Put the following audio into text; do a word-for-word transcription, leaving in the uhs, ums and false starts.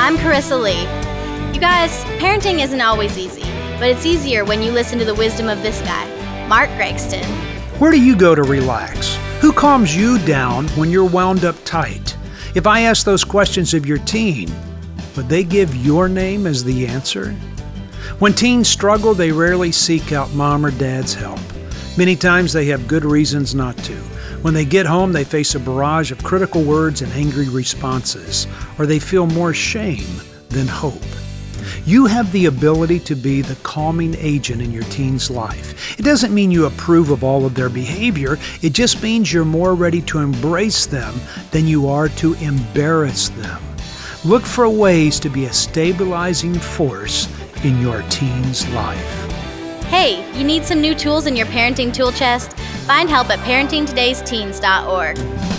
I'm Carissa Lee. You guys, parenting isn't always easy, but it's easier when you listen to the wisdom of this guy, Mark Gregston. Where do you go to relax? Who calms you down when you're wound up tight? If I ask those questions of your teen, would they give your name as the answer? When teens struggle, they rarely seek out mom or dad's help. Many times they have good reasons not to. When they get home, they face a barrage of critical words and angry responses, or they feel more shame than hope. You have the ability to be the calming agent in your teen's life. It doesn't mean you approve of all of their behavior. It just means you're more ready to embrace them than you are to embarrass them. Look for ways to be a stabilizing force in your teen's life. Hey, you need some new tools in your parenting tool chest? Find help at parenting todays teens dot org.